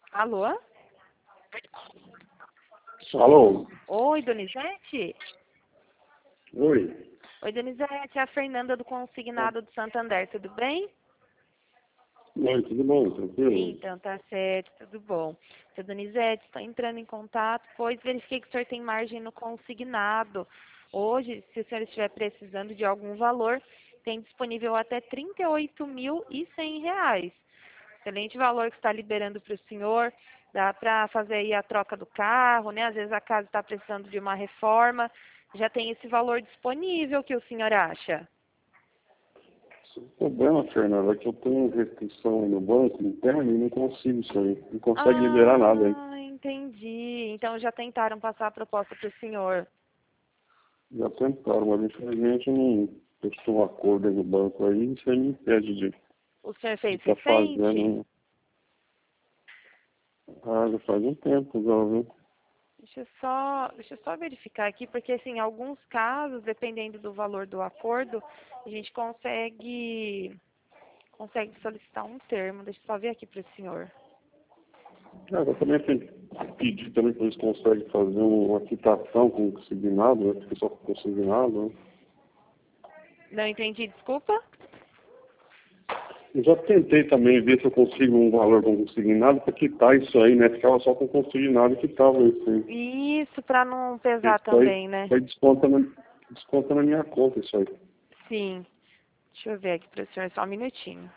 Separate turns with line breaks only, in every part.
Alô?
Alô?
Oi, Donizete?
Oi?
Oi, Donizete, é a Fernanda do Consignado do Santander, tudo bem?
Oi, tudo bom? Tranquilo?
Então, tá certo, tudo bom. Seu Donizete, estou entrando em contato, pois verifiquei que o senhor tem margem no consignado. Hoje, se o senhor estiver precisando de algum valor, tem disponível até R$ 38.100. Excelente valor que está liberando para o senhor. Dá para fazer aí a troca do carro, né? Às vezes a casa está precisando de uma reforma. Já tem esse valor disponível, o que o senhor acha?
O problema, Fernanda, é que eu tenho restrição aí no banco interno e não consigo isso aí. Não consegue liberar nada aí.
Entendi. Então já tentaram passar a proposta para o senhor.
Já tentaram, mas infelizmente eu não prestou um acordo aí no banco aí, isso aí me impede de
O senhor fez
estar
recente?
fazendo. Ah, já faz um tempo já, viu?
Deixa eu só verificar aqui, porque assim, em alguns casos, dependendo do valor do acordo, a gente consegue solicitar um termo. Deixa eu só ver aqui para o senhor.
Ah, eu também tenho que pedir também que eles conseguem fazer uma quitação com consignado, né? Fica só com consignado, né?
Não entendi, desculpa?
Eu já tentei também ver se eu consigo um valor com consignado para quitar isso aí, né? Ficava só com consignado e quitava isso aí.
Isso, para não pesar
Isso aí,
também, né?
isso aí desconta na minha conta isso aí.
Sim. Deixa eu ver aqui para o senhor, só um minutinho.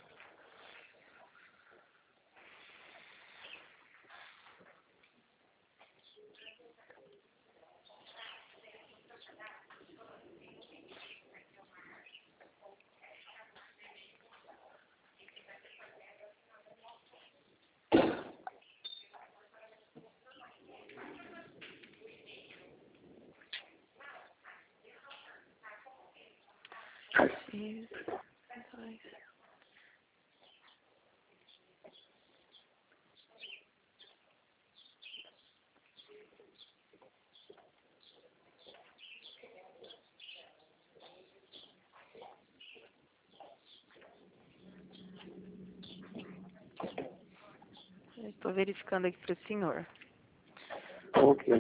Isso, dois. Estou verificando aqui para o senhor.
Ok.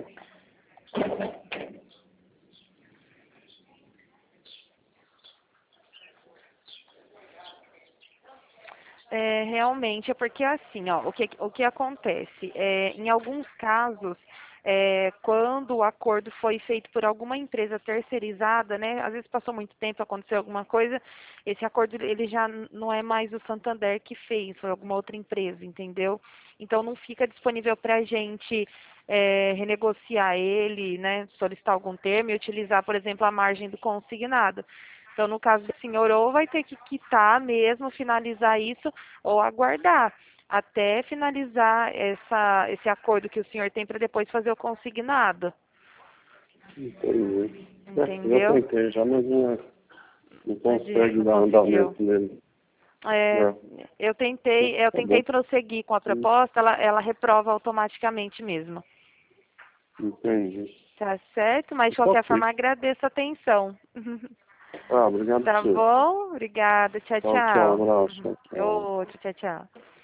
Realmente, é porque assim, ó, o que acontece? Em alguns casos, quando o acordo foi feito por alguma empresa terceirizada, né? Às vezes passou muito tempo, aconteceu alguma coisa, esse acordo ele já não é mais o Santander que fez, foi alguma outra empresa, entendeu? Então não fica disponível para a gente renegociar ele, né? Solicitar algum termo e utilizar, por exemplo, a margem do consignado. Então, no caso do senhor, ou vai ter que quitar mesmo, finalizar isso, ou aguardar até finalizar esse acordo que o senhor tem para depois fazer o consignado.
Entendi. Já
Entendeu?
tentei já, mas não consegue
Não
dar
conseguiu.
andamento nele.
É,
É,
eu
tá bom.
tentei prosseguir com a proposta, ela reprova automaticamente mesmo.
Entendi.
Tá certo? Mas de qualquer
Ok.
forma, agradeço a atenção.
Ah, obrigado por
Tá
você.
bom? Obrigada. Tchau,
Tchau, tchau,
tchau.
abraço. Tchau, tchau.
Outro, tchau, tchau.